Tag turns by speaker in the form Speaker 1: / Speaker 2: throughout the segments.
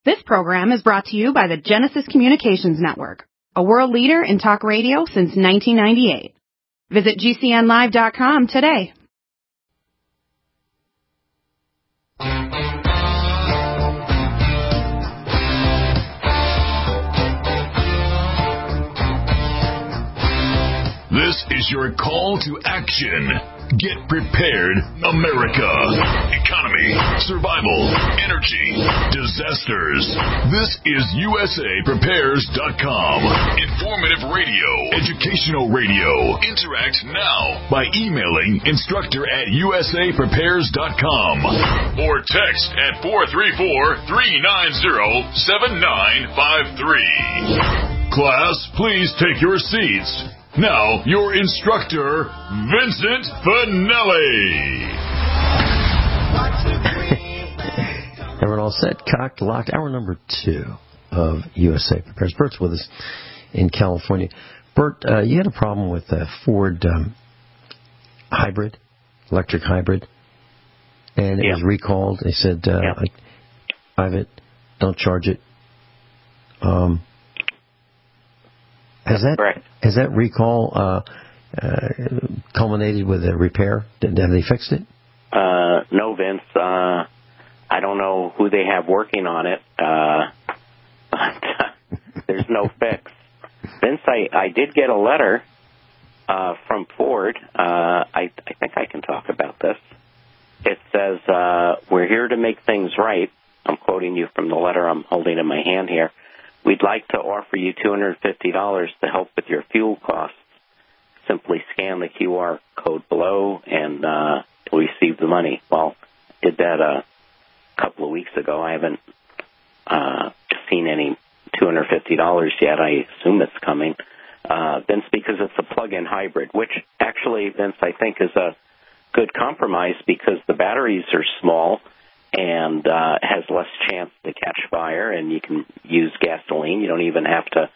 Speaker 1: This program is brought to you by the Genesis Communications Network, a world leader in talk radio since 1998. Visit GCNlive.com today.
Speaker 2: This is your call to action. Get prepared, America. Economy, survival, energy, disasters. This is USAPrepares.com. Informative radio, educational radio. Interact now by emailing instructor@USAPrepares.com or text at 434-390-7953. Class, please take your seats. Now, your instructor, Vincent Finelli.
Speaker 3: Everyone all set, cocked, locked. Hour number 2 of USA Prepares. Bert's with us in California. Bert, you had a problem with a Ford hybrid, electric hybrid, and it was recalled. They said, drive it, don't charge it. Has that recall culminated with a repair? Have they fixed it?
Speaker 4: No, Vince. I don't know who they have working on it, but there's no fix. Vince, I did get a letter from Ford. I think I can talk about this. It says, we're here to make things right. I'm quoting you from the letter I'm holding in my hand here. We'd like to offer you $250 to help with your fuel costs. Simply scan the QR code below and you'll receive the money. Well, I did that a couple of weeks ago. I haven't seen any $250 yet. I assume it's coming. Vince, because it's a plug-in hybrid, which actually, Vince, I think is a good compromise because the batteries are small and has less chance to catch fire, and you can use gasoline. You don't even have to,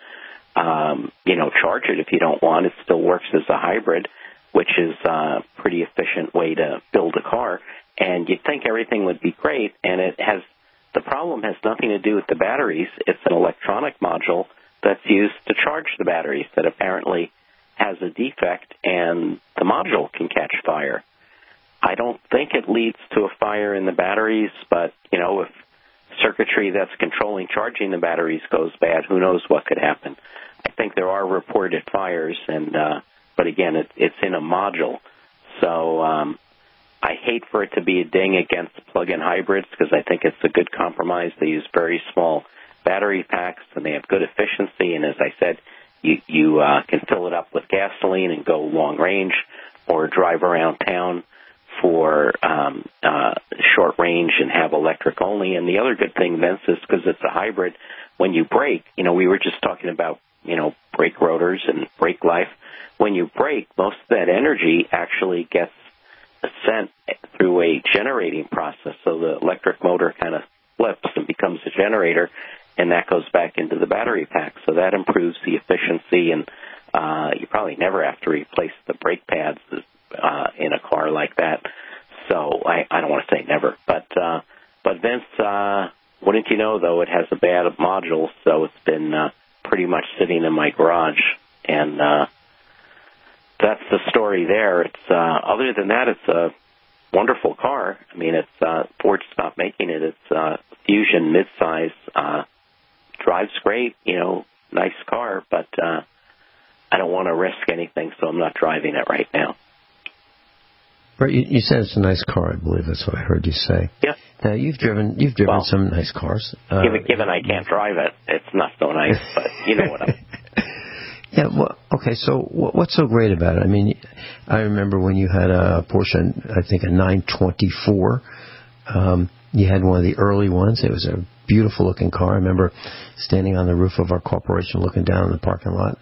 Speaker 4: charge it if you don't want. It still works as a hybrid, which is a pretty efficient way to build a car. And you'd think everything would be great, and the problem has nothing to do with the batteries. It's an electronic module that's used to charge the batteries that apparently has a defect, and the module can catch fire. I don't think it leads to a fire in the batteries, but, if circuitry that's controlling charging the batteries goes bad, who knows what could happen. I think there are reported fires, but again, it's in a module. So I hate for it to be a ding against plug-in hybrids because I think it's a good compromise. They use very small battery packs, and they have good efficiency, and as I said, you can fill it up with gasoline and go long range or drive around town for short range and have electric only. And the other good thing, Vince, is because it's a hybrid, when you brake, we were just talking about, brake rotors and brake life. When you brake, most of that energy actually gets sent through a generating process. So the electric motor kind of flips and becomes a generator, and that goes back into the battery pack. So that improves the efficiency, and you probably never have to replace the brake pads in a car like that. So I don't want to say never, but Vince, wouldn't you know, though, it has a bad module, so it's been pretty much sitting in my garage, and that's the story there. It's other than that, it's a wonderful car. I mean, it's Ford stopped making it. It's Fusion midsize, drives great, nice car, but I don't want to risk anything, so I'm not driving it right now.
Speaker 3: Bert, you said it's a nice car. I believe that's what I heard you say.
Speaker 4: Yeah.
Speaker 3: Now you've driven some nice cars.
Speaker 4: Given I can't drive it, it's not so nice. But you know what I mean.
Speaker 3: Yeah. Well, okay. So what's so great about it? I mean, I remember when you had a Porsche, I think a 924. You had one of the early ones. It was a beautiful looking car. I remember standing on the roof of our corporation, looking down in the parking lot.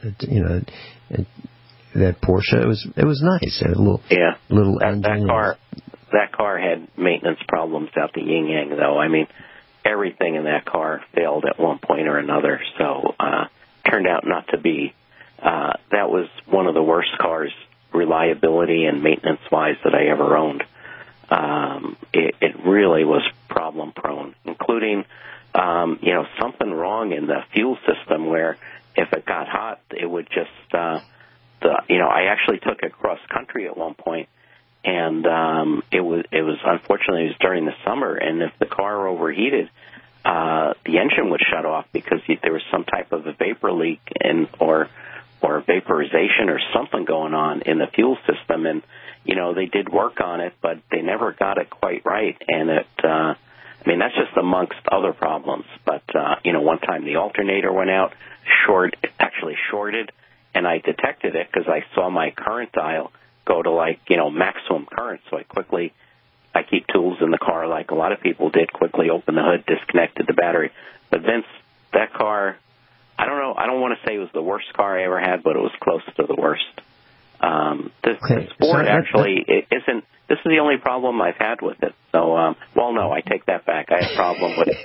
Speaker 3: That Porsche, it was nice. It had a little engine.
Speaker 4: That car had maintenance problems out the yin yang, though. I mean, everything in that car failed at one point or another. So turned out not to be. That was one of the worst cars, reliability and maintenance wise, that I ever owned. It really was problem prone, including something wrong in the fuel system where if it got hot, it would just, I actually took it cross country at one point, and it was unfortunately it was during the summer, and if the car overheated, the engine would shut off because there was some type of a vapor leak or vaporization or something going on in the fuel system, and they did work on it, but they never got it quite right, and that's just amongst other problems. But one time the alternator went out, actually shorted, and I detected it because I saw my current dial go to maximum current. So I keep tools in the car like a lot of people did, quickly opened the hood, disconnected the battery. But Vince, that car, I don't know, I don't want to say it was the worst car I ever had, but it was close to the worst. The Sport actually isn't, this is the only problem I've had with it. So, no, I take that back. I had problems with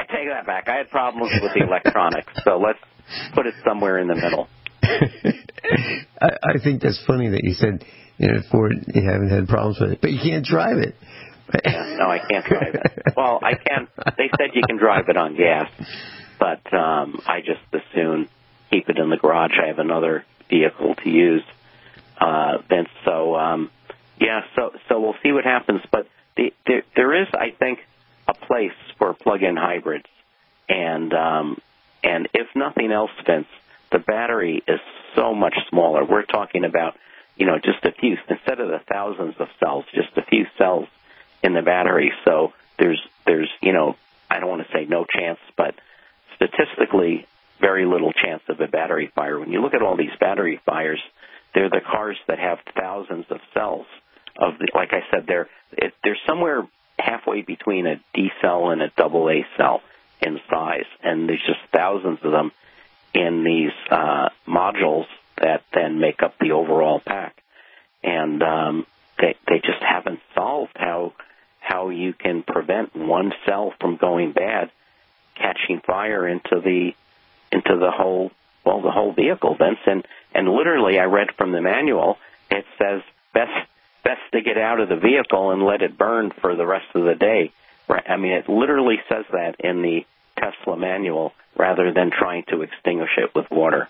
Speaker 4: the electronics. So let's put it somewhere in the middle.
Speaker 3: I think that's funny that you said, Ford, you haven't had problems with it, but you can't drive it.
Speaker 4: Yeah, no, I can't drive it. Well, I can. They said you can drive it on gas, but I just as soon keep it in the garage. I have another vehicle to use, Vince. So, so we'll see what happens. But there is, I think, a place for plug-in hybrids, and if nothing else, Vince, the battery is so much smaller. We're talking about, just a few, instead of the thousands of cells, just a few cells in the battery. So there's I don't want to say no chance, but statistically very little chance of a battery fire. When you look at all these battery fires, they're the cars that have thousands of cells. Like I said, they're somewhere halfway between a D cell and a double A cell in size, and there's just thousands of them in these modules that then make up the overall pack. And they just haven't solved how you can prevent one cell from going bad, catching fire into the whole vehicle, Vince. And literally, I read from the manual, it says best to get out of the vehicle and let it burn for the rest of the day. Right? I mean, it literally says that in the Tesla manual, rather than trying to extinguish it with water.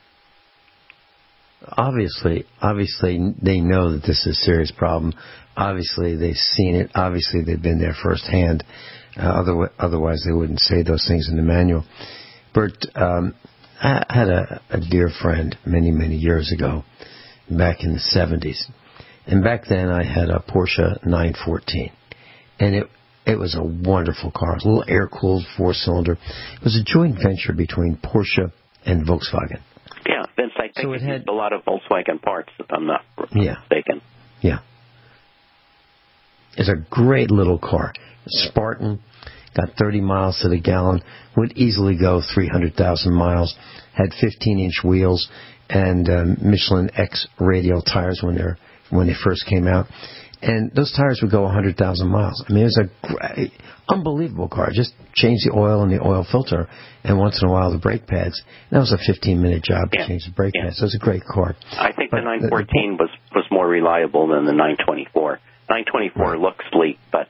Speaker 3: Obviously, they know that this is a serious problem. Obviously, they've seen it. Obviously, they've been there firsthand. Otherwise, they wouldn't say those things in the manual. Bert, I had a dear friend many, many years ago, back in the 70s. And back then, I had a Porsche 914. And it was a wonderful car. A little air-cooled four-cylinder. It was a joint venture between Porsche and Volkswagen.
Speaker 4: Yeah, Vince, I think it had a lot of Volkswagen parts, if I'm not mistaken.
Speaker 3: Yeah. It's a great little car. Spartan, got 30 miles to the gallon, would easily go 300,000 miles, had 15-inch wheels and Michelin X radial tires when they first came out. And those tires would go 100,000 miles. I mean, it was a great, unbelievable car. Just change the oil in the oil filter, and once in a while the brake pads. And that was a 15-minute job to change the brake pads. So it was a great car.
Speaker 4: I think the 914 was more reliable than the 924. 924 looks sleek, but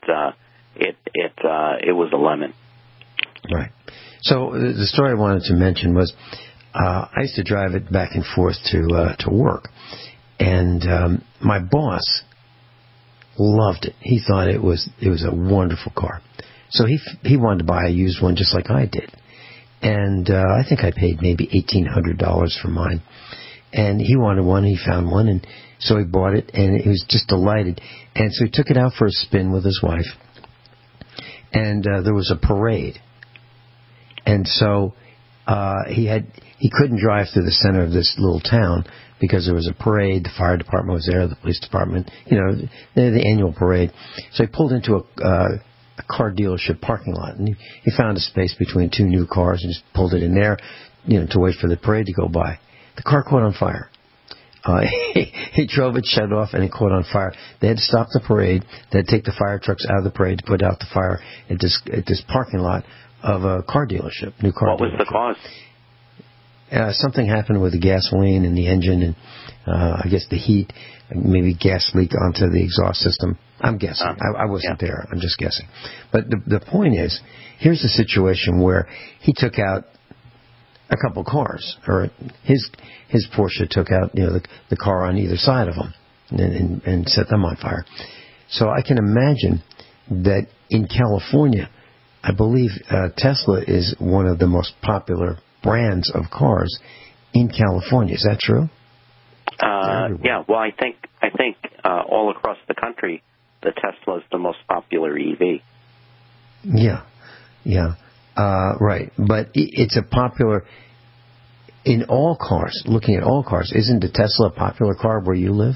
Speaker 4: it was a lemon.
Speaker 3: Right. So the story I wanted to mention was I used to drive it back and forth to work, and my boss loved it. He thought it was a wonderful car. So he wanted to buy a used one just like I did. And I think I paid maybe $1,800 for mine. And he wanted one, he found one, and so he bought it, and he was just delighted. And so he took it out for a spin with his wife. And there was a parade. And so he couldn't drive through the center of this little town because there was a parade. The fire department was there, the police department, the annual parade. So he pulled into a car dealership parking lot, and he found a space between two new cars and just pulled it in there, to wait for the parade to go by. The car caught on fire. He drove it, shut it off, and it caught on fire. They had to stop the parade. They had to take the fire trucks out of the parade to put out the fire at this parking lot of a car dealership, new car dealership.
Speaker 4: What was the cause?
Speaker 3: something happened with the gasoline in the engine, and I guess the heat, maybe gas leaked onto the exhaust system. I'm guessing. I wasn't there. I'm just guessing. But the point is, here's a situation where he took out a couple cars, or his Porsche took out the car on either side of him and set them on fire. So I can imagine that in California, I believe Tesla is one of the most popular brands of cars in California. Is that true?
Speaker 4: Yeah. Well, I think all across the country, the Tesla is the most popular EV.
Speaker 3: Yeah. Right. But it's a popular in all cars. Looking at all cars, isn't the Tesla a popular car where you live?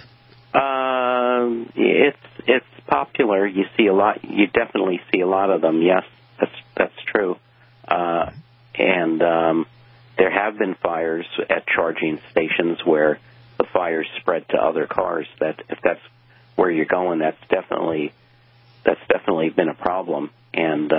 Speaker 4: It's popular. You see a lot. You definitely see a lot of them. Yes, that's true. And there have been fires at charging stations where the fires spread to other cars. That if that's where you're going, that's definitely been a problem. And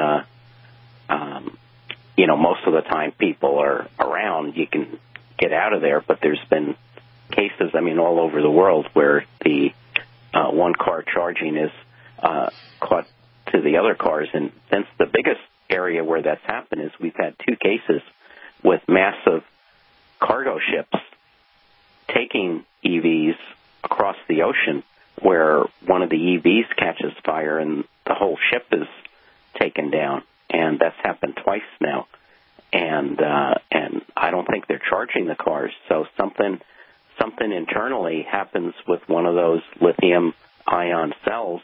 Speaker 4: most of the time people are around. You can get out of there, but there's been cases, all over the world where the one car charging is caught to the other cars. And since the biggest area where that's happened is we've had 2 cases with massive cargo ships taking EVs across the ocean where one of the EVs catches fire and the whole ship is taken down. And that's happened twice now. And I don't think they're charging the cars. So something internally happens with one of those lithium-ion cells.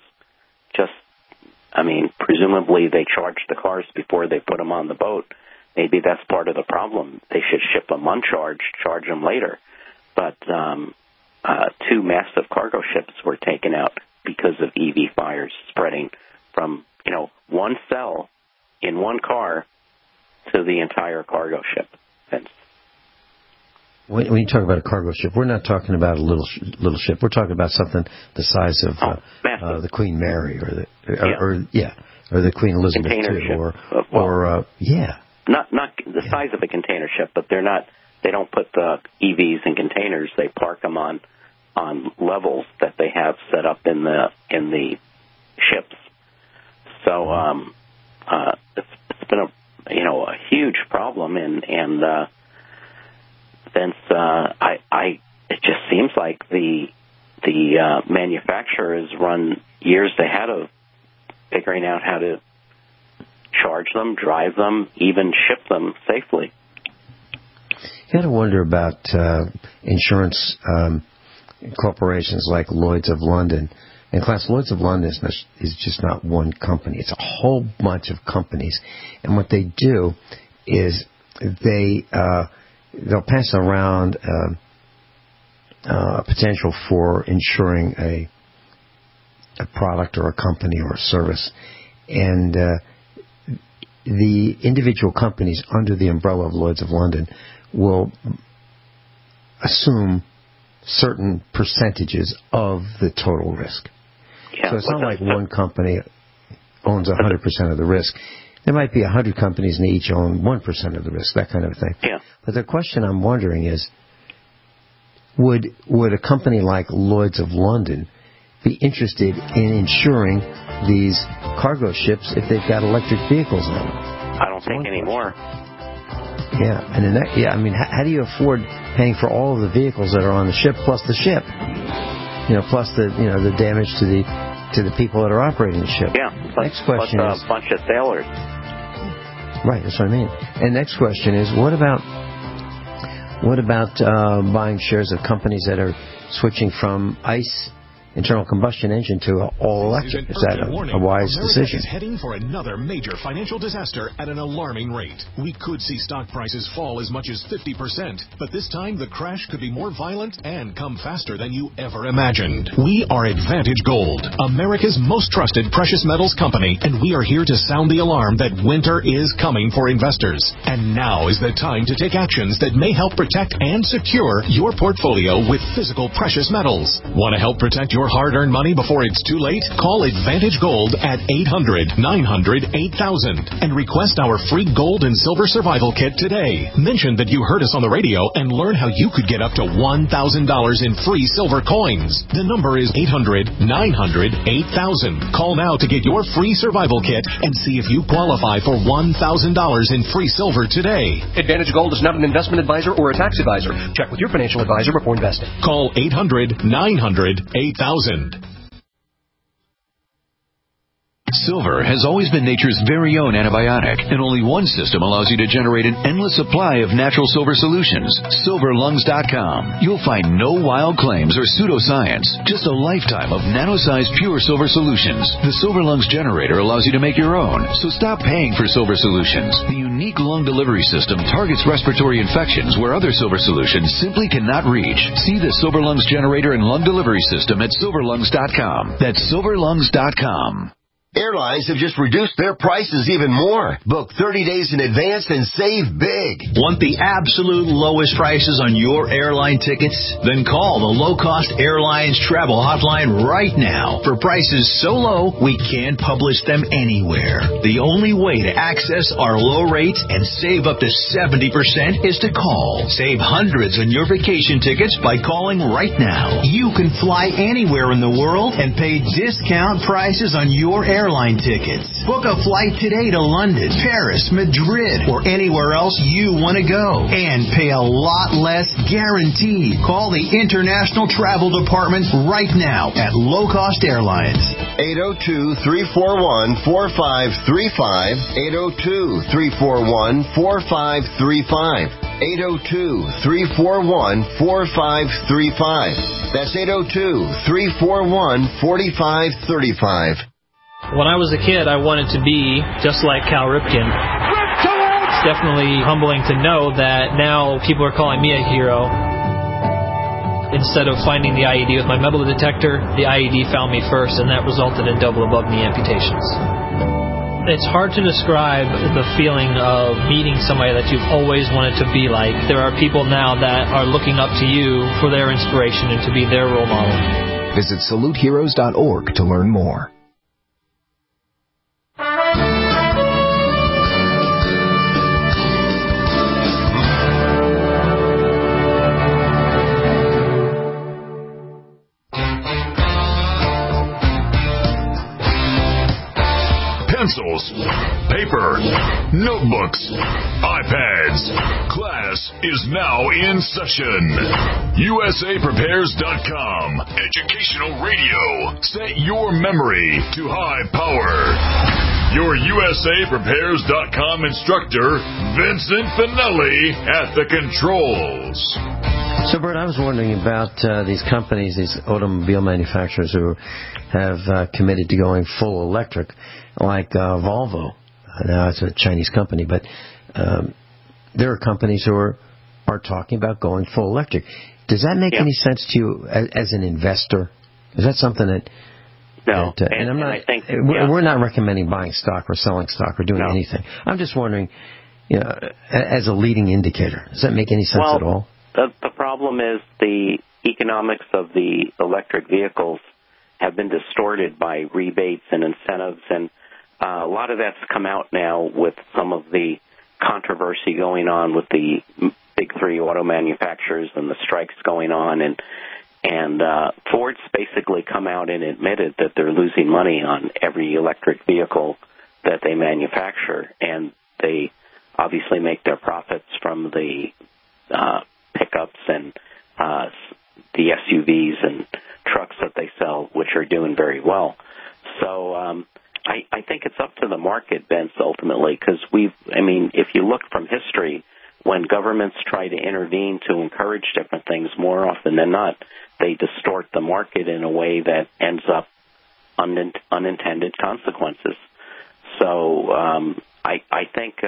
Speaker 4: Presumably they charge the cars before they put them on the boat. Maybe that's part of the problem. They should ship them uncharged, charge them later. But 2 massive cargo ships were taken out because of EV fires spreading from, one cell in one car to the entire cargo ship.
Speaker 3: When you talk about a cargo ship, we're not talking about a little ship. We're talking about something the size of the Queen Mary or the Queen Elizabeth II,
Speaker 4: not the size of a container ship, but they're not. They don't put the EVs in containers. They park them on levels that they have set up in the ships. So it's been a huge problem, and Vince, it just seems like the manufacturers run years ahead of figuring out how to charge them, drive them, even ship them safely.
Speaker 3: You got to wonder about insurance corporations like Lloyd's of London. And class, Lloyd's of London is just not one company. It's a whole bunch of companies. And what they do is they'll pass around a potential for insuring a product or a company or a service. And the individual companies under the umbrella of Lloyd's of London will assume certain percentages of the total risk.
Speaker 4: Yeah,
Speaker 3: so it's not like one company owns 100% of the risk. There might be 100 companies and they each own 1% of the risk, that kind of thing.
Speaker 4: Yeah.
Speaker 3: But the question I'm wondering is, would a company like Lloyd's of London be interested in insuring these cargo ships if they've got electric vehicles on them?
Speaker 4: I don't think anymore.
Speaker 3: Yeah, and then how do you afford paying for all of the vehicles that are on the ship plus the ship? Plus the damage to the people that are operating the ship.
Speaker 4: Yeah.
Speaker 3: Next question
Speaker 4: plus a bunch of sailors.
Speaker 3: Right, that's what I mean. And next question is, what about buying shares of companies that are switching from ICE internal combustion engine to all electric? Is that a wise decision?
Speaker 5: America is heading for another major financial disaster at an alarming rate. We could see stock prices fall as much as 50%, but this time the crash could be more violent and come faster than you ever imagined. We are Advantage Gold, America's most trusted precious metals company, and we are here to sound the alarm that winter is coming for investors. And now is the time to take actions that may help protect and secure your portfolio with physical precious metals. Want to help protect your your hard-earned money before it's too late? Call Advantage Gold at 800-900-8000 and request our free gold and silver survival kit today. Mention that you heard us on the radio and learn how you could get up to $1,000 in free silver coins. The number is 800-900-8000. Call now to get your free survival kit and see if you qualify for $1,000 in free silver today.
Speaker 6: Advantage Gold is not an investment advisor or a tax advisor. Check with your financial advisor before investing.
Speaker 5: Call 800-900-8000.
Speaker 7: Silver has always been nature's very own antibiotic, and only one system allows you to generate an endless supply of natural silver solutions. SilverLungs.com. You'll find no wild claims or pseudoscience, just a lifetime of nano-sized pure silver solutions. The Silver Lungs generator allows you to make your own, so stop paying for silver solutions. The unique lung delivery system targets respiratory infections where other silver solutions simply cannot reach. See the Silver Lungs generator and lung delivery system at SilverLungs.com. That's SilverLungs.com.
Speaker 8: Airlines have just reduced their prices even more. Book 30 days in advance and save big.
Speaker 9: Want the absolute lowest prices on your airline tickets? Then call the Low Cost Airlines Travel Hotline right now. For prices so low, we can't publish them anywhere. The only way to access our low rates and save up to 70% is to call. Save hundreds on your vacation tickets by calling right now. You can fly anywhere in the world and pay discount prices on your airline tickets. Book a flight today to London, Paris, Madrid, or anywhere else you want to go and pay a lot less guaranteed. Call the International Travel Department right now at Low Cost Airlines.
Speaker 8: 802-341-4535. 802-341-4535. 802-341-4535. That's 802-341-4535.
Speaker 10: When I was a kid, I wanted to be just like Cal Ripken. It's definitely humbling to know that now people are calling me a hero. Instead of finding the IED with my metal detector, the IED found me first, and that resulted in double above-knee amputations. It's hard to describe the feeling of meeting somebody that you've always wanted to be like. There are people now that are looking up to you for their inspiration and to be their role model.
Speaker 11: Visit SaluteHeroes.org to learn more.
Speaker 2: Pencils, paper, notebooks, iPads. Class is now in session. USAPrepares.com. Educational radio. Set your memory to high power. Your USAPrepares.com instructor, Vincent Finelli, at the controls.
Speaker 3: So, Bert, I was wondering about these companies, these automobile manufacturers who have committed to going full electric, like Volvo. Now, it's a Chinese company, but there are companies who are talking about going full electric. Does that make any sense to you as an investor? Is that something that...
Speaker 4: No,
Speaker 3: and I'm not. I think, we're not recommending buying stock or selling stock or doing anything. I'm just wondering, as a leading indicator, does that make any sense at all?
Speaker 4: The problem is the economics of the electric vehicles have been distorted by rebates and incentives, and a lot of that's come out now with some of the controversy going on with the big three auto manufacturers and the strikes going on, and Ford's basically come out and admitted that they're losing money on every electric vehicle that they manufacture, and they obviously make their profits from the pickups and the SUVs and trucks that they sell, which are doing very well. So I think it's up to the market, Vince, ultimately, because if you look from history, when governments try to intervene to encourage different things, more often than not, they distort the market in a way that ends up unintended consequences. So I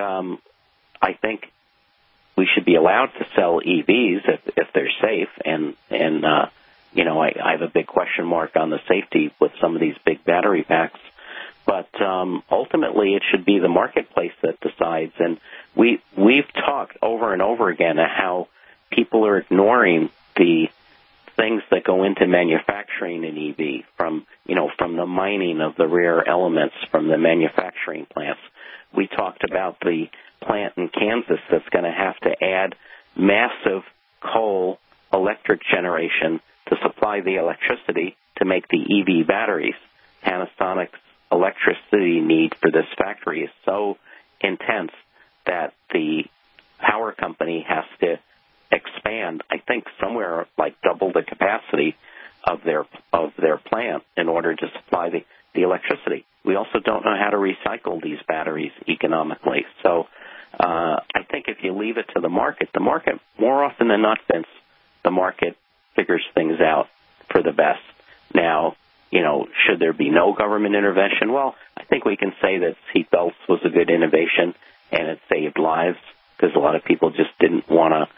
Speaker 4: think we should be allowed to sell EVs if they're safe, and I have a big question mark on the safety with some of these big battery packs. But ultimately, it should be the marketplace that decides. And we've talked over and over again how people are ignoring the things that go into manufacturing an EV, from the mining of the rare elements from the manufacturing plants. We talked about the plant in Kansas that's going to have to add massive coal electric generation to supply the electricity to make the EV batteries. Panasonic's electricity need for this factory is so intense that the power company has to expand, I think, somewhere like double the capacity of their plant in order to supply the electricity. We also don't know how to recycle these batteries economically. So I think if you leave it to the market, more often than not, Vince, the market figures things out for the best. Now, should there be no government intervention? Well, I think we can say that seatbelts was a good innovation and it saved lives because a lot of people just didn't want to,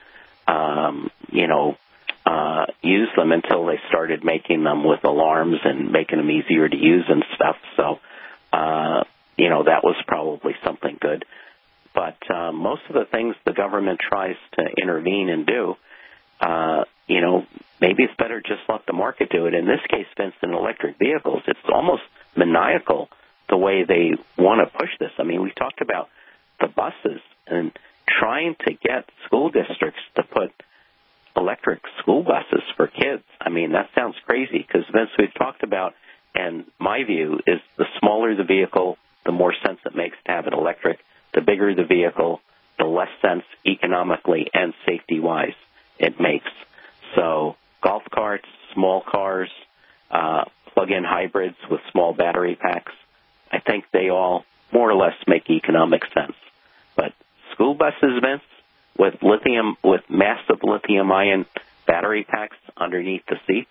Speaker 4: use them until they started making them with alarms and making them easier to use and stuff. So, that was probably something good. But most of the things the government tries to intervene and do, maybe it's better just let the market do it. In this case, Vince, in electric vehicles, it's almost maniacal the way they want to push this. I mean, we talked about the buses and trying to get school districts to put electric school buses for kids. I mean, that sounds crazy because, Vince, we've talked about, and my view is the smaller the vehicle, the more sense it makes to have it electric. The bigger the vehicle, the less sense economically and safety-wise it makes. So golf carts, small cars, plug-in hybrids with small battery packs, I think they all more or less make economic sense. But school buses, Vince, with massive lithium-ion battery packs underneath the seats,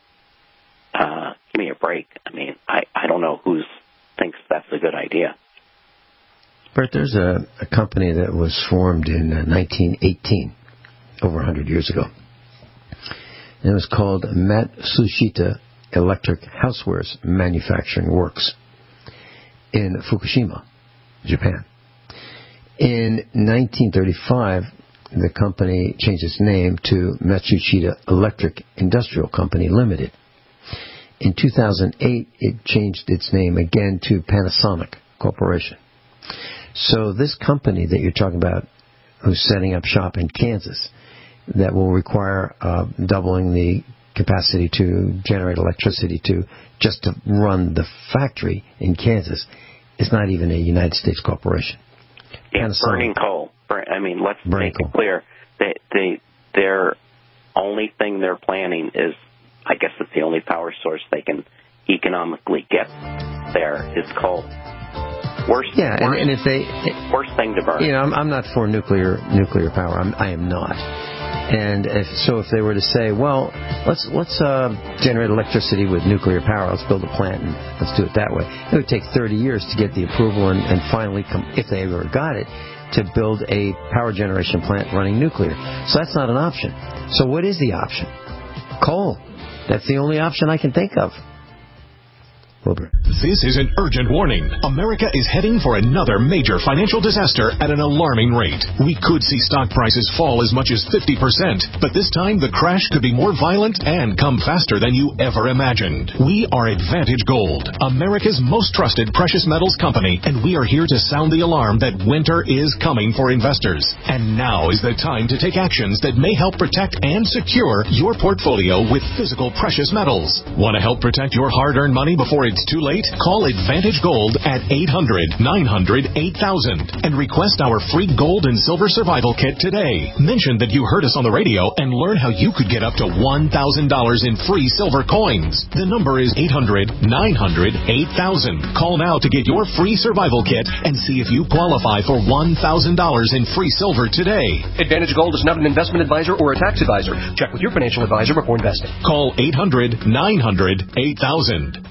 Speaker 4: give me a break. I mean, I don't know who thinks that's a good idea.
Speaker 3: Bert, there's a company that was formed in 1918, over 100 years ago. And it was called Matsushita Electric Housewares Manufacturing Works in Fukushima, Japan. In 1935, the company changed its name to Matsushita Electric Industrial Company Limited. In 2008, it changed its name again to Panasonic Corporation. So this company that you're talking about, who's setting up shop in Kansas, that will require doubling the capacity to generate electricity just to run the factory in Kansas, is not even a United States corporation.
Speaker 4: Yeah, burning coal. Let's make it clear. Their only thing they're planning is, I guess it's the only power source they can economically get there is coal. Worst thing to burn.
Speaker 3: I'm not for nuclear power. I am not. And if they were to say, well, let's generate electricity with nuclear power, let's build a plant and let's do it that way, it would take 30 years to get the approval and finally, if they ever got it, to build a power generation plant running nuclear. So that's not an option. So what is the option? Coal. That's the only option I can think of. Wilbur.
Speaker 5: This is an urgent warning. America is heading for another major financial disaster at an alarming rate. We could see stock prices fall as much as 50%, but this time the crash could be more violent and come faster than you ever imagined. We are Advantage Gold, America's most trusted precious metals company, and we are here to sound the alarm that winter is coming for investors. And now is the time to take actions that may help protect and secure your portfolio with physical precious metals. Want to help protect your hard-earned money before it's too late? Call Advantage Gold at 800-900-8000 and request our free gold and silver survival kit today. Mention that you heard us on the radio and learn how you could get up to $1,000 in free silver coins. The number is 800-900-8000. Call now to get your free survival kit and see if you qualify for $1,000 in free silver today.
Speaker 6: Advantage Gold is not an investment advisor or a tax advisor. Check with your financial advisor before investing.
Speaker 5: Call 800-900-8000.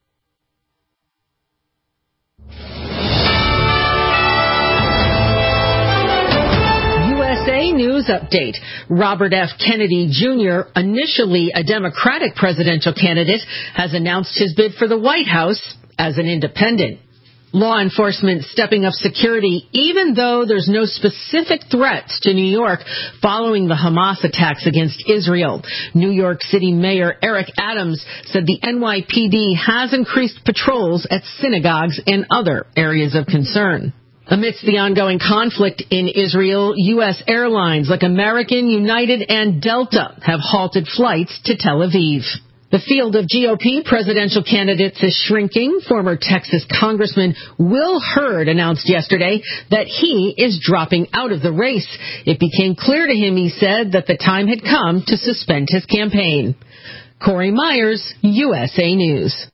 Speaker 12: News update. Robert F. Kennedy Jr., initially a Democratic presidential candidate, has announced his bid for the White House as an independent. Law enforcement stepping up security, even though there's no specific threats to New York following the Hamas attacks against Israel. New York City Mayor Eric Adams said the NYPD has increased patrols at synagogues and other areas of concern. Amidst the ongoing conflict in Israel, U.S. airlines like American, United, and Delta have halted flights to Tel Aviv. The field of GOP presidential candidates is shrinking. Former Texas Congressman Will Hurd announced yesterday that he is dropping out of the race. It became clear to him, he said, that the time had come to suspend his campaign. Corey Myers, USA News.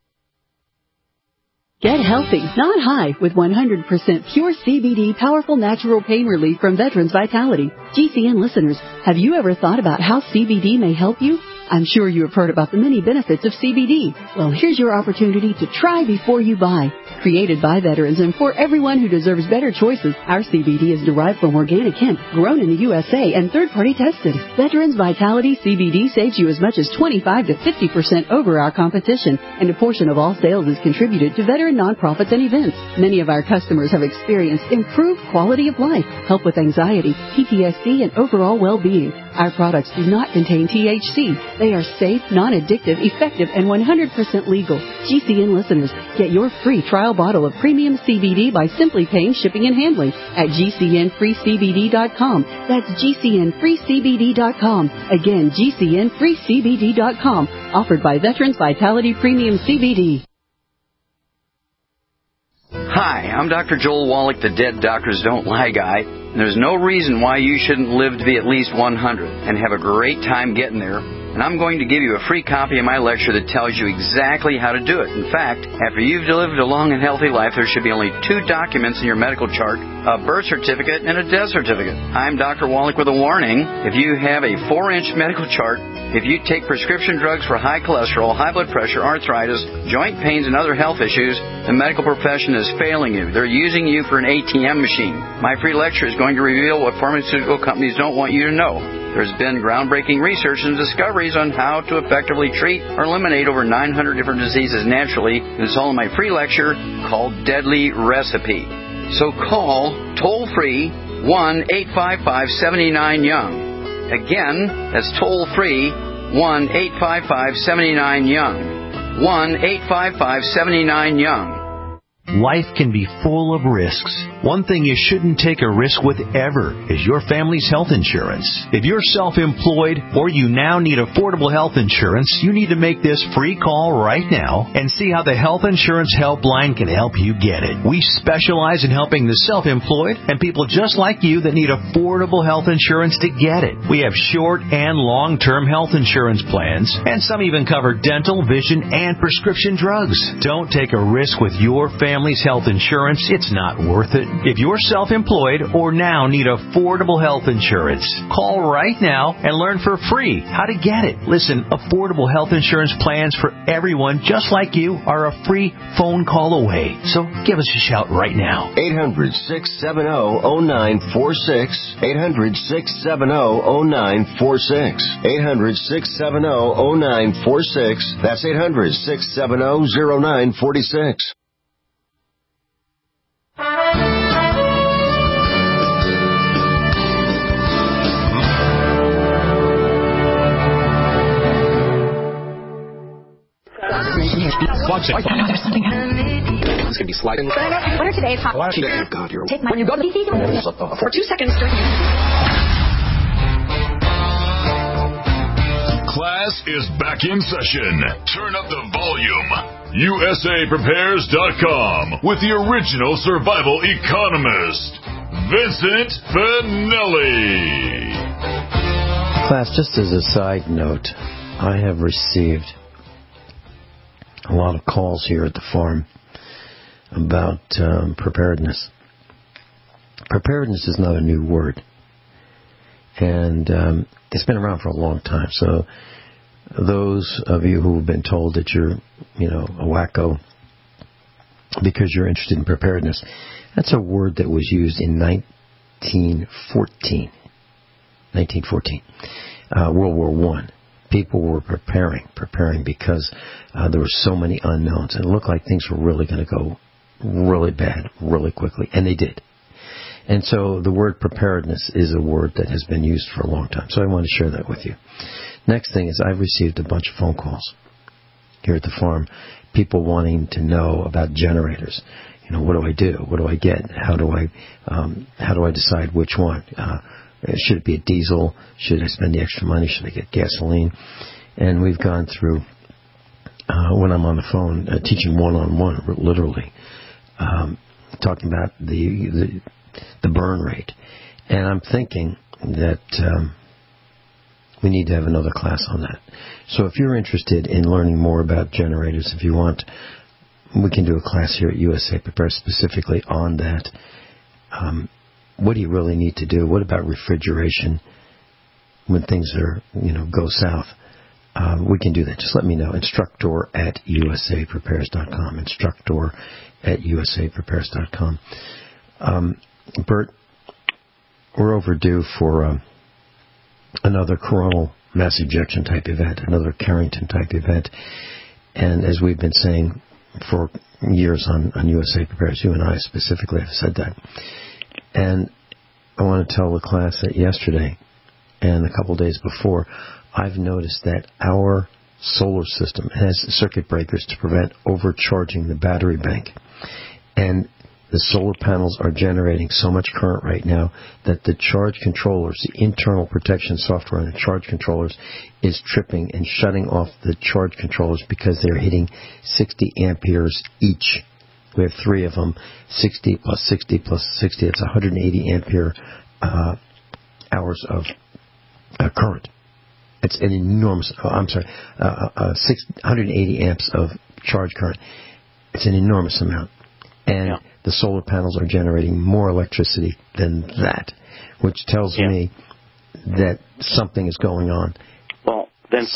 Speaker 13: Get healthy, not high, with 100% pure CBD powerful natural pain relief from Veterans Vitality. GCN listeners, have you ever thought about how CBD may help you? I'm sure you have heard about the many benefits of CBD. Well, here's your opportunity to try before you buy. Created by veterans and for everyone who deserves better choices, our CBD is derived from organic hemp, grown in the USA, and third-party tested. Veterans Vitality CBD saves you as much as 25 to 50% over our competition, and a portion of all sales is contributed to veteran nonprofits and events. Many of our customers have experienced improved quality of life, help with anxiety, PTSD, and overall well-being. Our products do not contain THC. They are safe, non-addictive, effective, and 100% legal. GCN listeners, get your free trial bottle of premium CBD by simply paying shipping and handling at GCNFreeCBD.com. That's GCNFreeCBD.com. Again, GCNFreeCBD.com. Offered by Veterans Vitality Premium CBD.
Speaker 14: Hi, I'm Dr. Joel Wallach, the Dead Doctors Don't Lie guy. There's no reason why you shouldn't live to be at least 100 and have a great time getting there. And I'm going to give you a free copy of my lecture that tells you exactly how to do it. In fact, after you've lived a long and healthy life, there should be only 2 documents in your medical chart, a birth certificate and a death certificate. I'm Dr. Wallach with a warning. If you have a 4-inch medical chart, if you take prescription drugs for high cholesterol, high blood pressure, arthritis, joint pains, and other health issues, the medical profession is failing you. They're using you for an ATM machine. My free lecture is going to reveal what pharmaceutical companies don't want you to know. There's been groundbreaking research and discoveries on how to effectively treat or eliminate over 900 different diseases naturally. It's all in my free lecture called Deadly Recipe. So call toll-free 1-855-79-YOUNG. Again, that's toll-free 1-855-79-YOUNG. 1-855-79-YOUNG.
Speaker 9: Life can be full of risks. One thing you shouldn't take a risk with ever is your family's health insurance. If you're self-employed or you now need affordable health insurance, you need to make this free call right now and see how the Health Insurance Helpline can help you get it. We specialize in helping the self-employed and people just like you that need affordable health insurance to get it. We have short and long-term health insurance plans, and some even cover dental, vision, and prescription drugs. Don't take a risk with your family's health insurance. It's not worth it. If you're self-employed or now need affordable health insurance, call right now and learn for free how to get it. Listen, affordable health insurance plans for everyone just like you are a free phone call away. So give us a shout right now.
Speaker 8: 800-670-0946. 800-670-0946. 800-670-0946. That's 800-670-0946.
Speaker 15: Watch it. There's something happening. It's going to be sliding. What are today's hot? Watch it. Oh, God, you're... Take my... When you go to... For 2 seconds.
Speaker 2: Class is back in session. Turn up the volume. USAPrepares.com with the original survival economist, Vincent Finelli.
Speaker 3: Class, just as a side note, I have received a lot of calls here at the farm about preparedness. Preparedness is not a new word. And it's been around for a long time. So those of you who have been told that you're, a wacko because you're interested in preparedness, that's a word that was used in 1914. World War I. People were preparing because there were so many unknowns. And it looked like things were really going to go really bad really quickly, and they did. And so the word preparedness is a word that has been used for a long time. So I want to share that with you. Next thing is I've received a bunch of phone calls here at the farm, people wanting to know about generators. You know, what do I do? What do I get? How do I decide which one? Should it be a diesel? Should I spend the extra money? Should I get gasoline? And we've gone through, when I'm on the phone, teaching one-on-one, literally, talking about the burn rate. And I'm thinking that we need to have another class on that. So if you're interested in learning more about generators, if you want, we can do a class here at USA Prepare specifically on that. What do you really need to do? What about refrigeration when things are, go south? We can do that. Just let me know. Instructor@usaprepares.com. Instructor@usaprepares.com. Bert, we're overdue for another coronal mass ejection type event, another Carrington type event. And as we've been saying for years on USA Prepares, you and I specifically have said that. And I want to tell the class that yesterday and a couple days before, I've noticed that our solar system has circuit breakers to prevent overcharging the battery bank. And the solar panels are generating so much current right now that the charge controllers, the internal protection software on the charge controllers, is tripping and shutting off the charge controllers because they're hitting 60 amperes each. We have 3 of them, 60 plus 60 plus 60. It's 180 ampere hours of current. It's an enormous, 180 amps of charge current. It's an enormous amount. And the solar panels are generating more electricity than that, which tells me that something is going on.
Speaker 4: Well, Vince,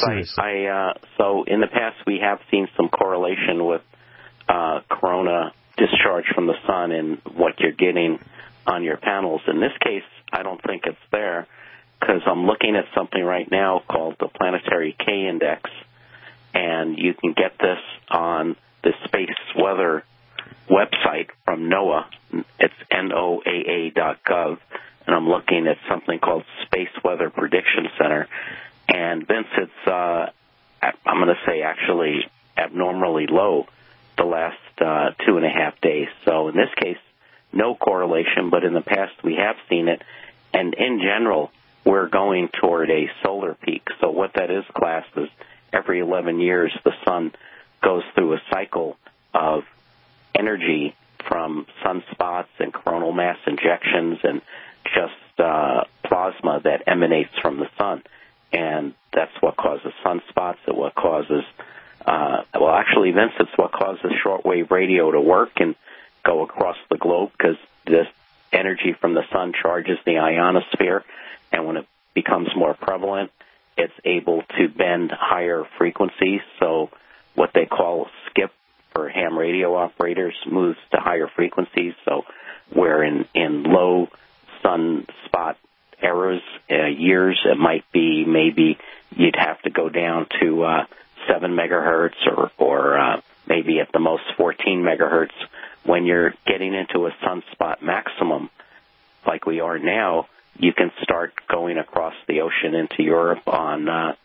Speaker 4: so in the past we have seen some correlation with corona discharge from the sun and what you're getting on your panels. In this case, I don't think it's there because I'm looking at something right now called the Planetary K Index, and you can get this on the Space Weather website from NOAA. It's NOAA.gov, and I'm looking at something called Space Weather Prediction Center. And Vince, it's, I'm going to say actually abnormally low the last 2.5 days. So in this case, no correlation, but in the past we have seen it. And in general, we're going toward a solar peak. So what that is, class, is every 11 years the sun goes through a cycle of energy from sunspots and coronal mass injections and just plasma that emanates from the sun. And that's what causes sunspots. It's what causes, actually, Vince, it's what causes shortwave radio to work and go across the globe because this energy from the sun charges the ionosphere. And when it becomes more prevalent, it's able to bend higher frequencies. So what they call skip for ham radio operators moves to higher frequencies. So where in low sunspot eras, years, it might be maybe you'd have to go down to 7 megahertz or maybe at the most 14 megahertz. When you're getting into a sunspot maximum like we are now, you can start going across the ocean into Europe on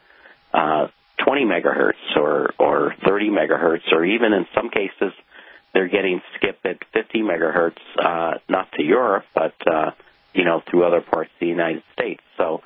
Speaker 4: 20 megahertz or 30 megahertz, or even in some cases they're getting skipped at 50 megahertz, not to Europe, but, through other parts of the United States. So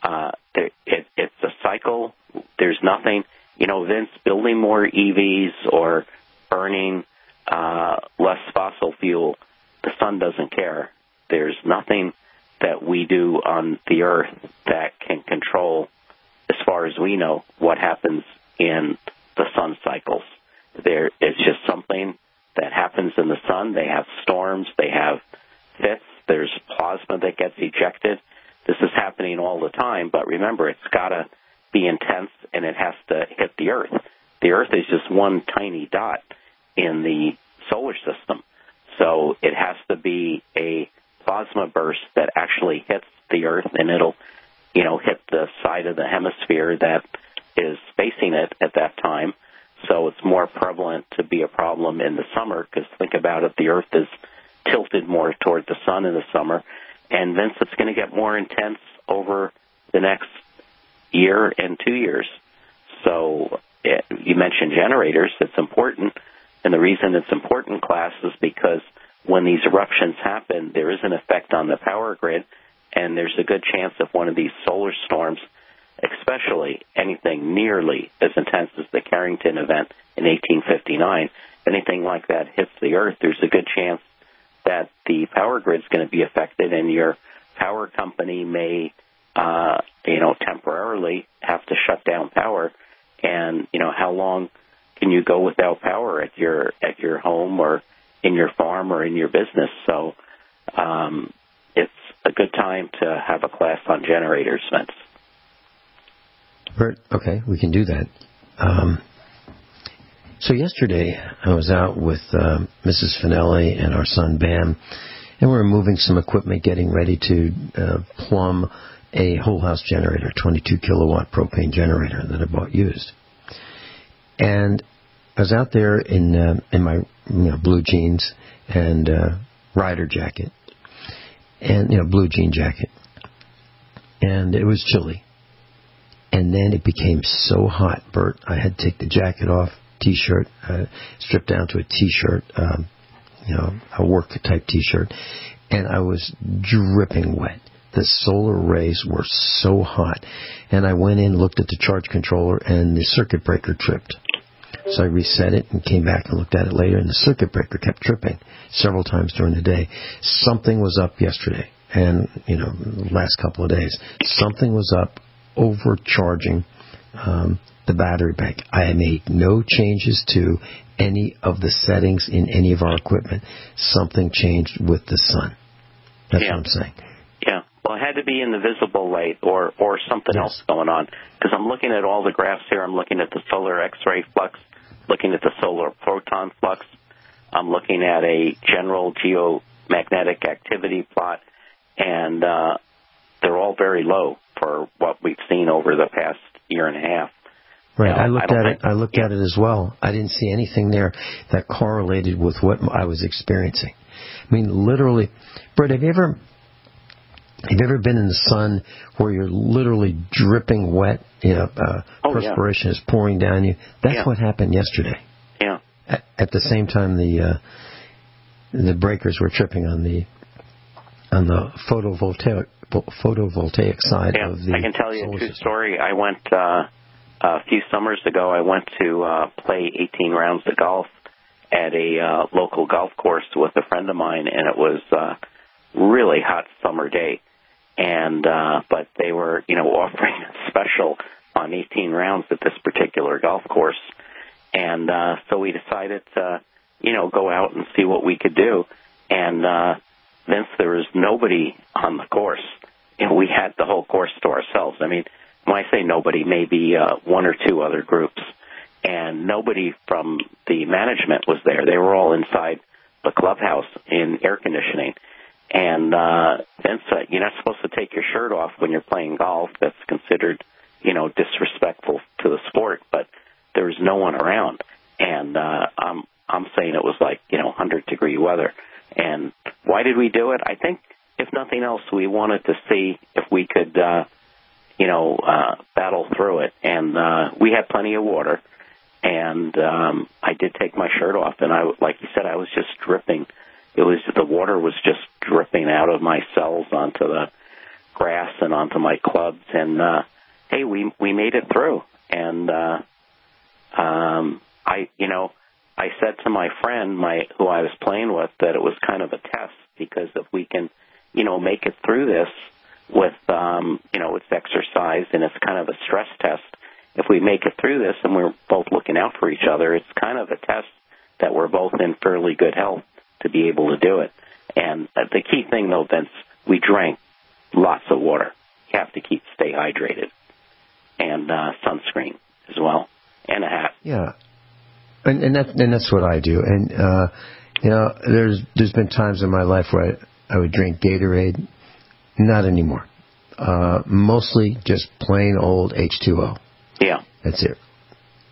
Speaker 4: it's a cycle. There's nothing, Vince, building more EVs or burning less fossil fuel, the sun doesn't care. There's nothing that we do on the Earth that can control, as far as we know, what happens in the sun cycles. It's just something that happens in the sun. They have storms. They have fits. There's plasma that gets ejected. This is happening all the time, but remember, it's got to be intense, and it has to hit the Earth. The Earth is just one tiny dot in the solar system, so it has to be a plasma burst that actually hits the Earth, and it'll, hit the side of the hemisphere that is facing it at that time. So it's more prevalent to be a problem in the summer because think about it, the Earth is tilted more toward the sun in the summer. And, Vince, it's going to get more intense over the next year and 2 years. So you mentioned generators. It's important. And the reason it's important, class, is because when these eruptions happen, there is an effect on the power grid, and there's a good chance if one of these solar storms, especially anything nearly as intense as the Carrington event in 1859, anything like that hits the Earth, there's a good chance that the power grid's going to be affected, and your power company may, temporarily have to shut down power. And, how long can you go without power at your home or in your farm or in your business? So it's a good time to have a class on generators, Vince.
Speaker 3: Bert, okay, we can do that. So yesterday I was out with Mrs. Finelli and our son Bam, and we were moving some equipment, getting ready to plumb a whole house generator, 22 kilowatt propane generator that I bought used. And I was out there in my blue jeans and rider jacket, and blue jean jacket, and it was chilly. And then it became so hot, Bert, I had to take the jacket off, T-shirt, stripped down to a T-shirt, a work-type T-shirt, and I was dripping wet. The solar rays were so hot. And I went in, looked at the charge controller, and the circuit breaker tripped. So I reset it and came back and looked at it later, and the circuit breaker kept tripping several times during the day. Something was up yesterday and, the last couple of days. Something was up, overcharging the battery bank. I made no changes to any of the settings in any of our equipment. Something changed with the sun. That's what I'm saying.
Speaker 4: Yeah. Well, it had to be in the visible light or something else going on. Because I'm looking at all the graphs here. I'm looking at the solar X-ray flux, looking at the solar proton flux. I'm looking at a general geomagnetic activity plot, and they're all very low for what we've seen over the past year and a half.
Speaker 3: Right. I looked at it as well. I didn't see anything there that correlated with what I was experiencing. I mean, literally, Brett, have you ever been in the sun where you're literally dripping wet? Perspiration is pouring down you. That's what happened yesterday.
Speaker 4: Yeah.
Speaker 3: At the same time, the breakers were tripping on the photovoltaic side of the.
Speaker 4: I can tell you a true story. I went a few summers ago. I went to play 18 rounds of golf at a local golf course with a friend of mine, and it was really hot summer day. And but they were, offering a special on 18 rounds at this particular golf course. And so we decided to, go out and see what we could do. And Vince, there was nobody on the course. We had the whole course to ourselves. I mean, when I say nobody, maybe one or two other groups. And nobody from the management was there. They were all inside the clubhouse in air conditioning. And Vince, you're not supposed to take your shirt off when you're playing golf. That's considered, disrespectful to the sport. But there was no one around, and I'm saying it was like 100-degree weather. And why did we do it? I think, if nothing else, we wanted to see if we could, battle through it. And we had plenty of water, and I did take my shirt off, and like you said, I was just dripping. The water was just dripping out of my cells onto the grass and onto my clubs. And hey, we made it through. And I said to my friend, who I was playing with, that it was kind of a test, because if we can, make it through this with, it's exercise and it's kind of a stress test. If we make it through this and we're both looking out for each other, it's kind of a test that we're both in fairly good health to be able to do it. And the key thing, though, Vince, we drank lots of water. You have to stay hydrated, and sunscreen as well, and a hat.
Speaker 3: Yeah, and that's what I do. And there's been times in my life where I would drink Gatorade. Not anymore. Mostly just plain old H2O.
Speaker 4: Yeah,
Speaker 3: that's it.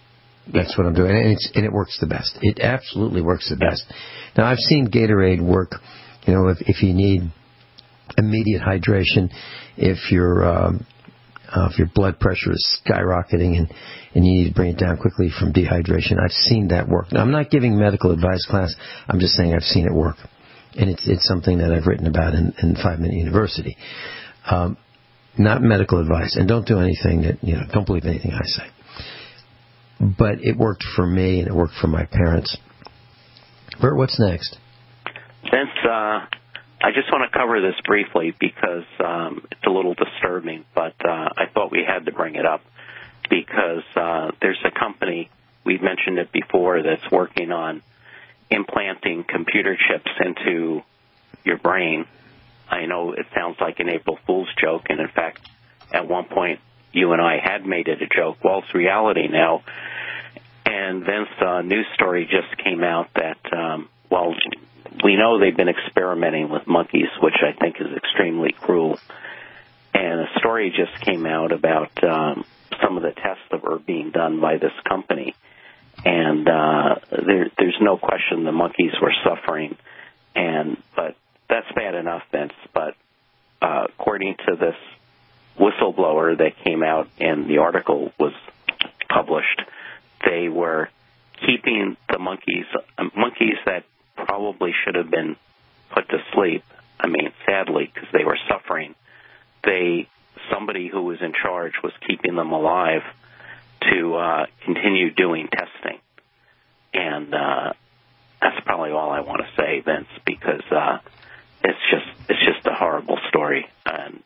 Speaker 3: That's what I'm doing, and it works the best. It absolutely works the best. Now, I've seen Gatorade work, if you need immediate hydration, if your blood pressure is skyrocketing and you need to bring it down quickly from dehydration. I've seen that work. Now, I'm not giving medical advice class. I'm just saying I've seen it work. And it's something that I've written about in 5 Minute University. Not medical advice. And don't do anything that, don't believe anything I say. But it worked for me and it worked for my parents. Bert, what's next?
Speaker 4: Vince, I just want to cover this briefly because it's a little disturbing, but I thought we had to bring it up because there's a company, we've mentioned it before, that's working on implanting computer chips into your brain. I know it sounds like an April Fool's joke, and in fact, at one point, you and I had made it a joke. Well, it's reality now. And Vince, a news story just came out that, we know they've been experimenting with monkeys, which I think is extremely cruel. And a story just came out about some of the tests that were being done by this company. And there's no question the monkeys were suffering. But that's bad enough, Vince. But according to this whistleblower that came out and the article was published, they were keeping the monkeys that probably should have been put to sleep. I mean, sadly, because they were suffering. Somebody who was in charge was keeping them alive to continue doing testing. And that's probably all I want to say, Vince, because it's just a horrible story. And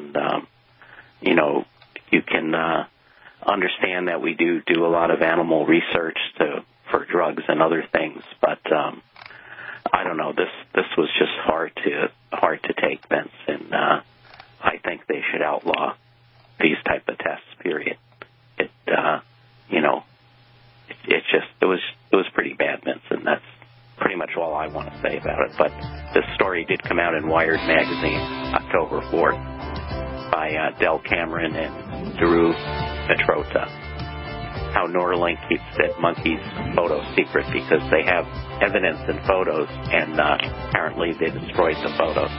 Speaker 4: you can understand that we do a lot of animal research for drugs and other things, but I don't know. This was just hard to take, Vince, and I think they should outlaw these type of tests. Period. It was pretty bad, Vince, and that's pretty much all I want to say about it. But this story did come out in Wired magazine, October 4th, by Del Cameron and Drew Petrota. How Neuralink keeps dead monkeys' photos secret because they have evidence in photos, and apparently they destroyed the photos.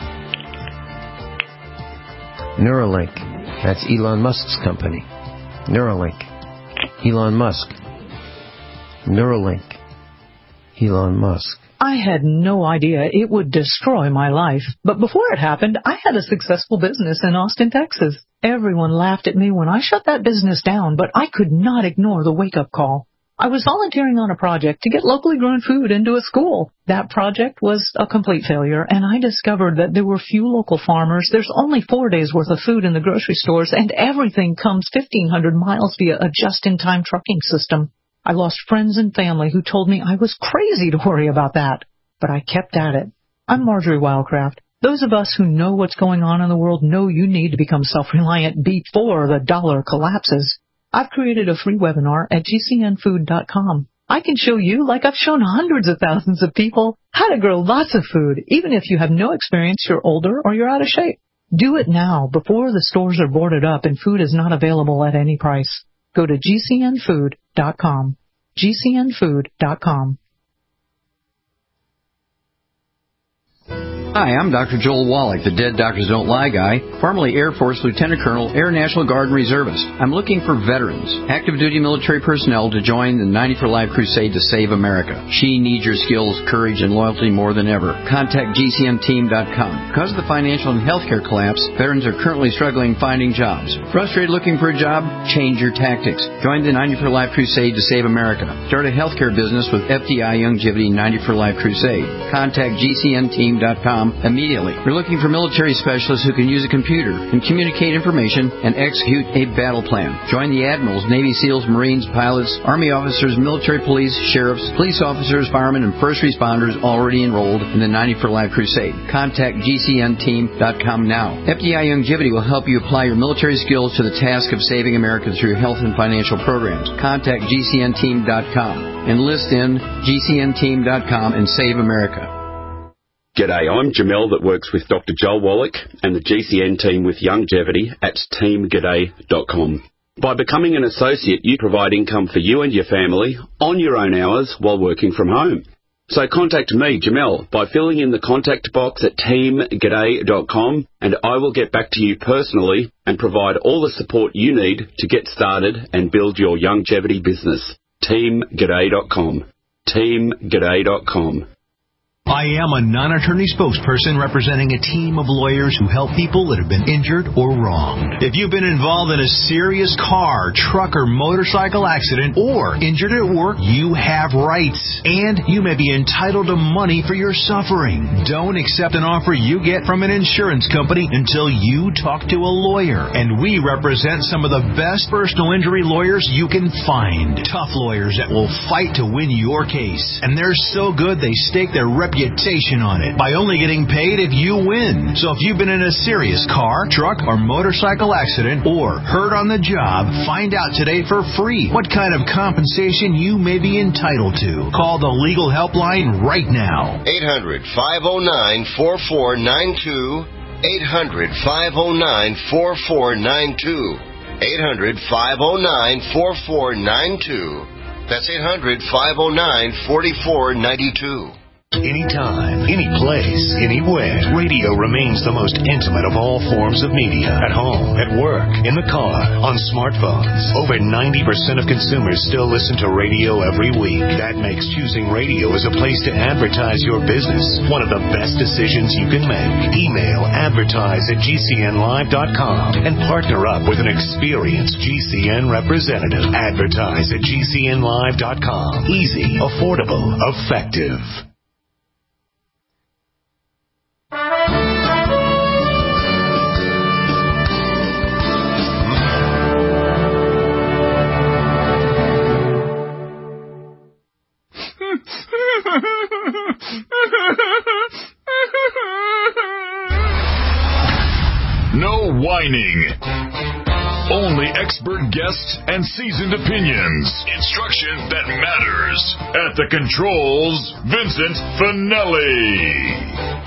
Speaker 3: Neuralink. That's Elon Musk's company. Neuralink. Elon Musk. Neuralink. Elon Musk.
Speaker 16: I had no idea it would destroy my life. But before it happened, I had a successful business in Austin, Texas. Everyone laughed at me when I shut that business down, but I could not ignore the wake-up call. I was volunteering on a project to get locally grown food into a school. That project was a complete failure, and I discovered that there were few local farmers. There's only 4 days' worth of food in the grocery stores, and everything comes 1,500 miles via a just-in-time trucking system. I lost friends and family who told me I was crazy to worry about that. But I kept at it. I'm Marjorie Wildcraft. Those of us who know what's going on in the world know you need to become self-reliant before the dollar collapses. I've created a free webinar at gcnfood.com. I can show you, like I've shown hundreds of thousands of people, how to grow lots of food, even if you have no experience, you're older, or you're out of shape. Do it now, before the stores are boarded up and food is not available at any price. Go to gcnfood.com. gcnfood.com.
Speaker 14: Hi, I'm Dr. Joel Wallach, the Dead Doctors Don't Lie guy, formerly Air Force Lieutenant Colonel, Air National Guard and Reservist. I'm looking for veterans, active duty military personnel to join the 90 for Life crusade to save America. She needs your skills, courage, and loyalty more than ever. Contact GCNteam.com. Because of the financial and healthcare collapse, veterans are currently struggling finding jobs. Frustrated looking for a job? Change your tactics. Join the 90 for Life crusade to save America. Start a healthcare business with FDI Youngevity 90 for Life crusade. Contact GCNteam.com immediately. We're looking for military specialists who can use a computer and communicate information and execute a battle plan. Join the admirals, Navy SEALs, Marines, pilots, Army officers, military police, sheriffs, police officers, firemen, and first responders already enrolled in the 90 for Life crusade. Contact GCNteam.com now. FDI Youngevity will help you apply your military skills to the task of saving America through health and financial programs. Contact GCNteam.com. Enlist in GCNteam.com and save America.
Speaker 17: G'day, I'm Jamel that works with Dr. Joel Wallach and the GCN team with Youngevity at teamg'day.com. By becoming an associate, you provide income for you and your family on your own hours while working from home. So contact me, Jamel, by filling in the contact box at teamg'day.com, and I will get back to you personally and provide all the support you need to get started and build your longevity business. teamg'day.com. teamg'day.com.
Speaker 9: I am a non-attorney spokesperson representing a team of lawyers who help people that have been injured or wronged. If you've been involved in a serious car, truck, or motorcycle accident or injured at work, you have rights, and you may be entitled to money for your suffering. Don't accept an offer you get from an insurance company until you talk to a lawyer, and we represent some of the best personal injury lawyers you can find. Tough lawyers that will fight to win your case, and they're so good they stake their reputation on it by only getting paid if you win. So if you've been in a serious car, truck, or motorcycle accident or hurt on the job, find out today for free what kind of compensation you may be entitled to. Call the legal helpline right now.
Speaker 8: 800-509-4492. 800-509-4492. 800-509-4492. That's 800-509-4492.
Speaker 18: Anytime, any place, anywhere. Radio remains the most intimate of all forms of media. At home, at work, in the car, on smartphones. Over 90% of consumers still listen to radio every week. That makes choosing radio as a place to advertise your business one of the best decisions you can make. Email advertise@gcnlive.com and partner up with an experienced GCN representative. Advertise@gcnlive.com. Easy, affordable, effective.
Speaker 2: No whining. Only expert guests and seasoned opinions. Instruction that matters. At the controls, Vincent Finelli.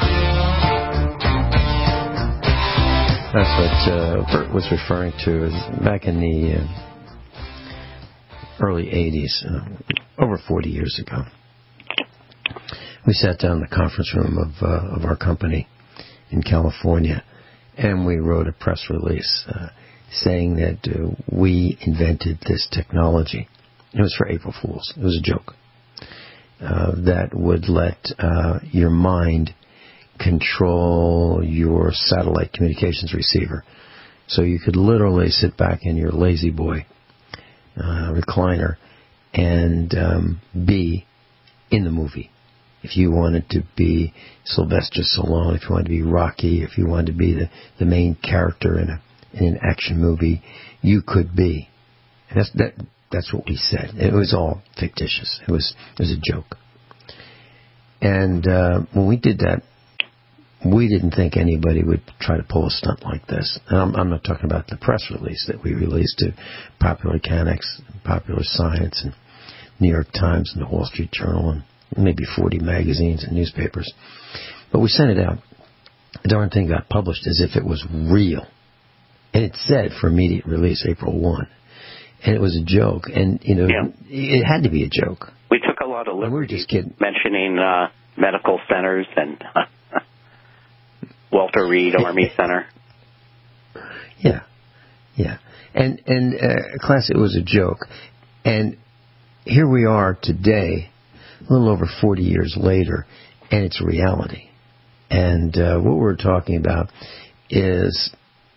Speaker 3: That's what Bert was referring to back in the early 80s, over 40 years ago. We sat down in the conference room of our company in California, and we wrote a press release saying that we invented this technology. It was for April Fools. It was a joke that would let your mind control your satellite communications receiver. So you could literally sit back in your lazy boy recliner and be in the movie. If you wanted to be Sylvester Stallone, if you wanted to be Rocky, if you wanted to be the main character in an action movie, you could be. And that's what we said. It was all fictitious. It was a joke. And when we did that, we didn't think anybody would try to pull a stunt like this. And I'm not talking about the press release that we released to Popular Mechanics, Popular Science, and New York Times, and the Wall Street Journal, and maybe 40 magazines and newspapers. But we sent it out. The darn thing got published as if it was real. And it said for immediate release April 1. And it was a joke. And, it had to be a joke.
Speaker 4: We took a lot of liberty.
Speaker 3: We were just kidding.
Speaker 4: Mentioning medical centers and Walter Reed Army Center.
Speaker 3: Yeah. And class, it was a joke. And here we are today, a little over 40 years later, and it's reality. And what we're talking about is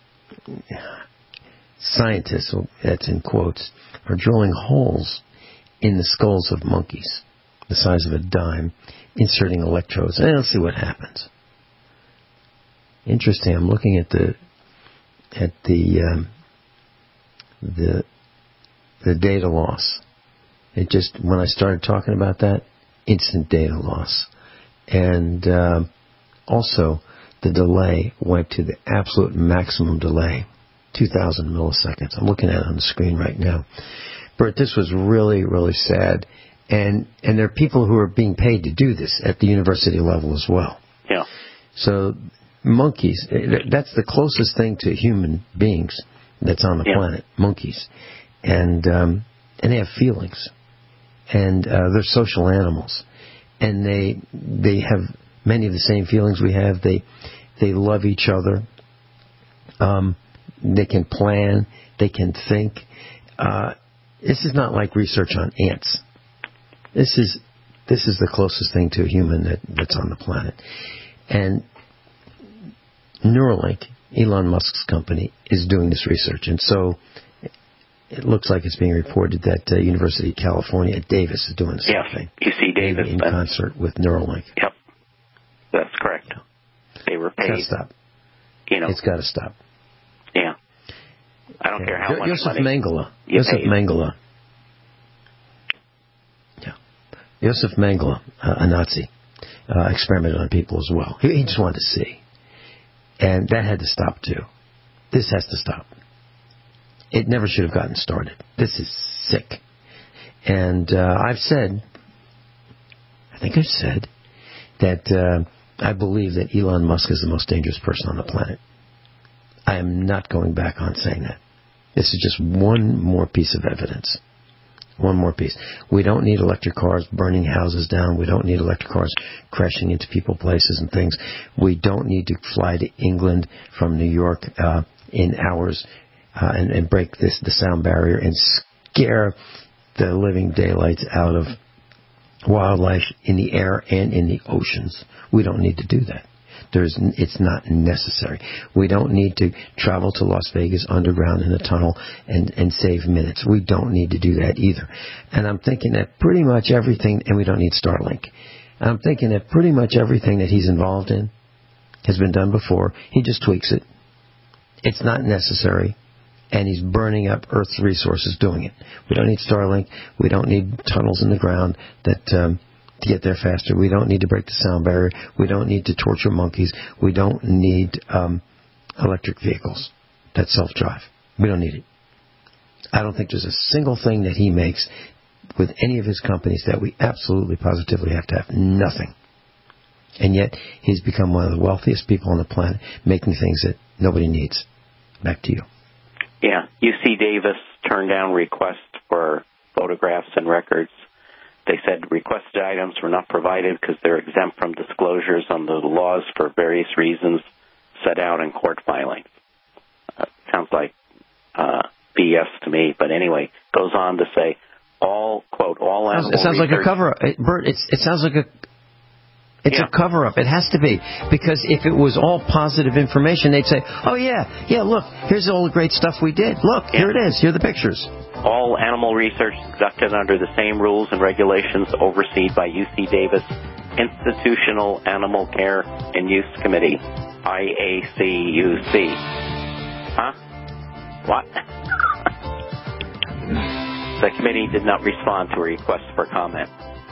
Speaker 3: scientists, that's in quotes, are drilling holes in the skulls of monkeys, the size of a dime, inserting electrodes, and let's see what happens. Interesting. I'm looking at the data loss. It just, when I started talking about that, instant data loss. And also, the delay went to the absolute maximum delay, 2,000 milliseconds. I'm looking at it on the screen right now. Bert, this was really, really sad. And there are people who are being paid to do this at the university level as well.
Speaker 4: Yeah.
Speaker 3: So monkeys, that's the closest thing to human beings that's on the planet, monkeys. And they have feelings. And they're social animals. And they have many of the same feelings we have. They love each other. They can plan. They can think. This is not like research on ants. This is the closest thing to a human that's on the planet. And Neuralink, Elon Musk's company, is doing this research. And so it looks like it's being reported that University of California at Davis is doing the same thing.
Speaker 4: UC Davis.
Speaker 3: In concert with Neuralink.
Speaker 4: Yep. That's correct. They were paid.
Speaker 3: It's got to stop. It's got to stop.
Speaker 4: Yeah. I don't care how much
Speaker 3: Joseph
Speaker 4: money
Speaker 3: Mengele. Joseph Mengele, a Nazi, experimented on people as well. He just wanted to see. And that had to stop, too. This has to stop. It never should have gotten started. This is sick. And I think I've said that I believe that Elon Musk is the most dangerous person on the planet. I am not going back on saying that. This is just one more piece of evidence. One more piece. We don't need electric cars burning houses down. We don't need electric cars crashing into people, places, and things. We don't need to fly to England from New York in hours and break the sound barrier and scare the living daylights out of wildlife in the air and in the oceans. We don't need to do that. It's not necessary. We don't need to travel to Las Vegas underground in a tunnel and save minutes. We don't need to do that either. And I'm thinking that pretty much everything, and we don't need Starlink. I'm thinking that pretty much everything that he's involved in has been done before. He just tweaks it. It's not necessary. And he's burning up Earth's resources doing it. We don't need Starlink. We don't need tunnels in the ground to get there faster. We don't need to break the sound barrier. We don't need to torture monkeys. We don't need electric vehicles that self-drive. We don't need it. I don't think there's a single thing that he makes with any of his companies that we absolutely, positively have to have. Nothing. And yet, he's become one of the wealthiest people on the planet, making things that nobody needs. Back to you.
Speaker 4: Yeah. UC Davis turned down requests for photographs and records. They said requested items were not provided because they're exempt from disclosures on the laws for various reasons set out in court filings. Sounds like BS to me, but anyway, goes on to say all animal
Speaker 3: It sounds
Speaker 4: research.
Speaker 3: like a cover-up. Bert, it sounds like a cover-up. It has to be. Because if it was all positive information, they'd say, oh, yeah, look, here's all the great stuff we did. Look, here it is. Here are the pictures.
Speaker 4: All animal research conducted under the same rules and regulations overseen by UC Davis Institutional Animal Care and Use Committee, IACUC. Huh? What? The committee did not respond to a request for comment.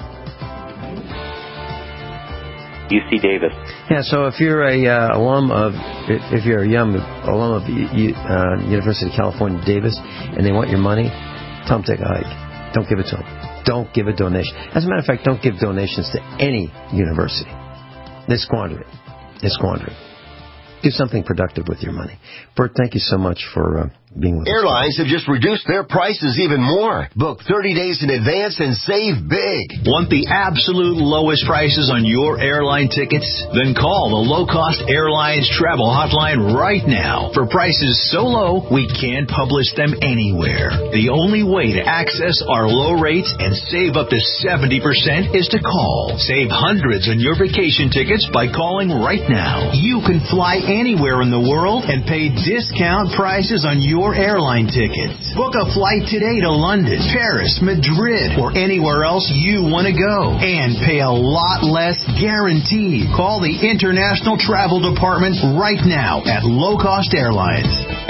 Speaker 4: UC Davis.
Speaker 3: Yeah, so if you're a young alum of University of California, Davis, and they want your money, tell them to take a hike. Don't give it to them. Don't give a donation. As a matter of fact, don't give donations to any university. They squander it. Do something productive with your money. Bert, thank you so much for being with us.
Speaker 8: Airlines have just reduced their prices even more. Book 30 days in advance and save big.
Speaker 9: Want the absolute lowest prices on your airline tickets? Then call the Low Cost Airlines Travel Hotline right now. For prices so low, we can't publish them anywhere. The only way to access our low rates and save up to 70% is to call. Save hundreds on your vacation tickets by calling right now. You can fly anywhere in the world and pay discount prices on your airline tickets. Book a flight today to London, Paris, Madrid, or anywhere else you want to go and pay a lot less guaranteed. Call the International Travel Department right now at Low Cost Airlines.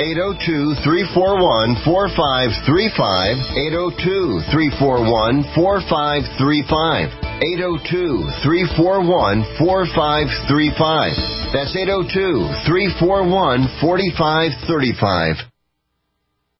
Speaker 8: 802-341-4535. 802-341-4535. 802-341-4535. That's 802-341-4535.